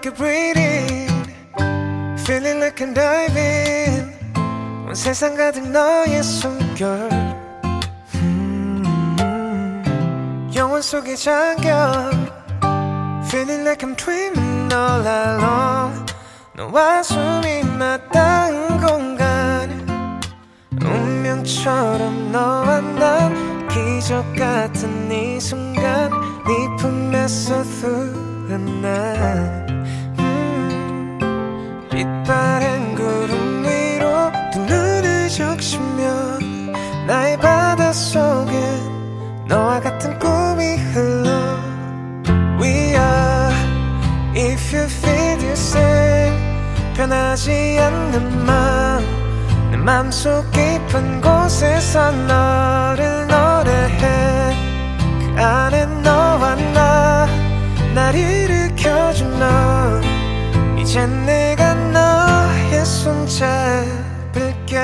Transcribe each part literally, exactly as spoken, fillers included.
like a breathing, feeling like I'm diving. 온 세상 가득 너의 숨결, 음, 영원 속에 잠겨. Feeling like I'm dreaming all alone. 너와 숨이 맞닿은 공간, 운명처럼 너와 난 기적 같은 이 순간, 네 품에서 푸른 날, 빛바랜 구름 위로 두 눈을 적시면 나의 바닷속엔 너와 같은 꿈이 흘러. We are, if you feel the same, 변하지 않는 맘, 내 맘속 깊은 곳에서 너를 노래해. 그 안에 너와 나, 날 일으켜준 너. 이젠 내가 너의 손 잡을게.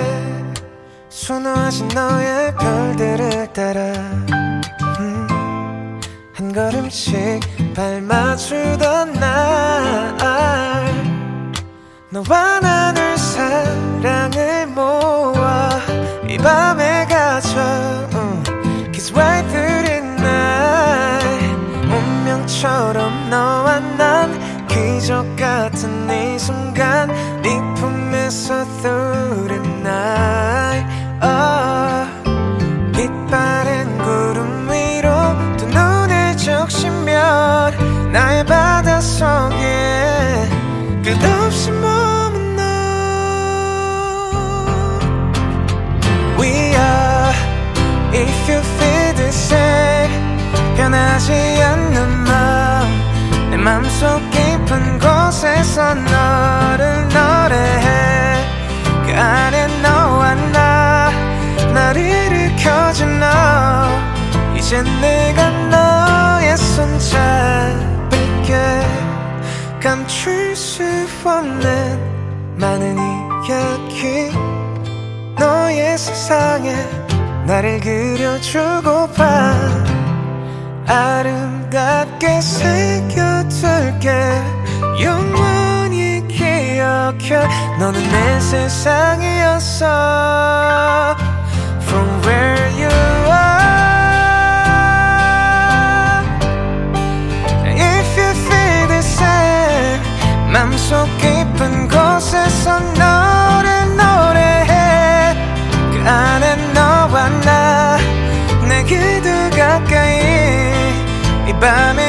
수놓아진 너의 별들을 따라, 음, 한 걸음씩 밟아주던 날, 너와 나눌 사랑을 모아 이 밤에 갇혀, uh, Kiss right through the night. 운명처럼 너와 난 기적 같은 이 순간, 네 품에서 through the night. oh, 빛바랜 구름 위로 두 눈을 적시면 나의 바닷속에 끝없이 머문 너. We are, if you feel the same, 변하지 않는 맘, 내 맘속 깊은 곳에서 너를 노래해. 그 안에 너와 나, 날 일으켜준 너. 이젠 내가 너의 손 잡을게. 감출 수 없는 많은 이야기, 너의 세상에 나를 그려주고파. 아름답게 새겨둘게. 영원히 기억해. 너는 내 세상이었어. From where you are, if you feel the same, 맘속 깊은 곳에서 너를 노래해. 그 안에 너와 나, 내 기도 가까이 이 밤에